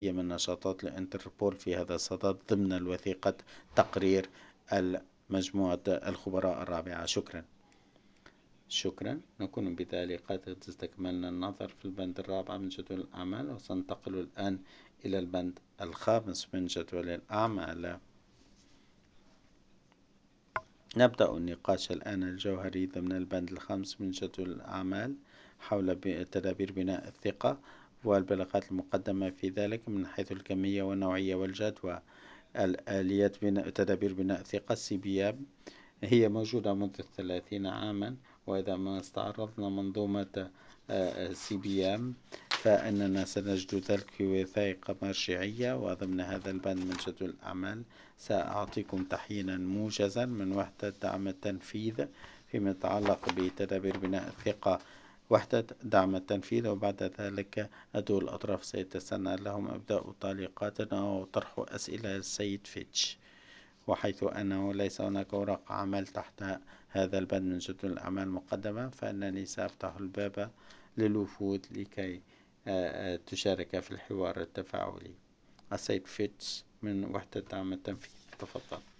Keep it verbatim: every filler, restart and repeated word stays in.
من نشاطات الانتربول في هذا الصدد ضمن الوثيقة تقرير المجموعة الخبراء الرابعة. شكرا. شكرا. نكون بذلك قد استكملنا النظر في البند الرابع من جدول الأعمال، وسننتقل الآن إلى البند الخامس من جدول الأعمال. نبدأ النقاش الآن الجوهري ضمن البند الخامس من جدول الأعمال حول تدابير بناء الثقة والبلاغات المقدمة في ذلك من حيث الكمية والنوعية والجدوى. الآلية بناء تدابير بناء الثقة سي بي إم هي موجودة منذ ثلاثين عاما، وإذا ما استعرضنا منظومة سي بي إم فإننا سنجد ذلك في وثائق مرجعية. وضمن هذا البند من جدول الأعمال سأعطيكم تحيينا موجزا من وحدة دعم التنفيذ فيما يتعلق بتدابير بناء الثقة وحدة دعم التنفيذ، وبعد ذلك أدول الأطراف سيتسنى لهم إبداء تعليقاتنا وطرح أسئلة للسيد فيتش. وحيث أنه ليس هناك ورق عمل تحت هذا البند من جدول الأعمال المقدمة، فإنني سأفتح الباب للوفود لكي تشارك في الحوار التفاعلي. السيد فيتش من وحدة دعم التنفيذ، تفضل.